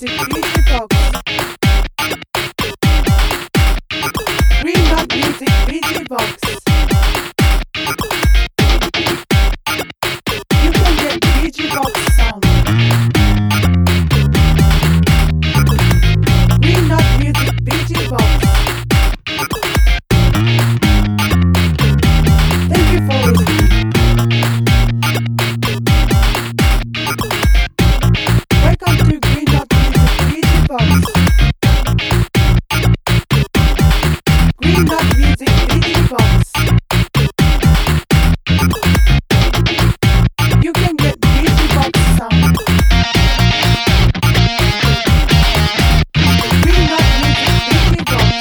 Music DJ Box. Green Dot Music DJ Box. You can get DJ Box sound. Green Dot Music DJ Box. Thank you for listening. Welcome to Green Dot Music DJ Box. Green Dot Music DJ Box. You can get DJ Box sound. Green Dot Music DJ Box.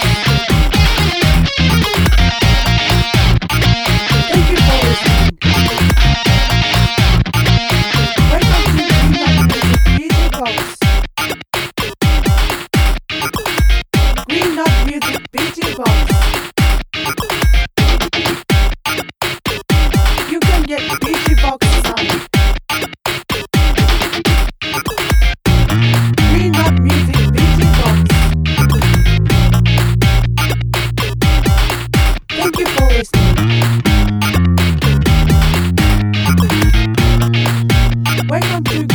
Thank you for listening. Welcome to Green Dot Music DJ Box. Green Dot Music DJ Box. You can get DJ Box sound. Green Dot Music DJ Box. Thank you for listening. Welcome to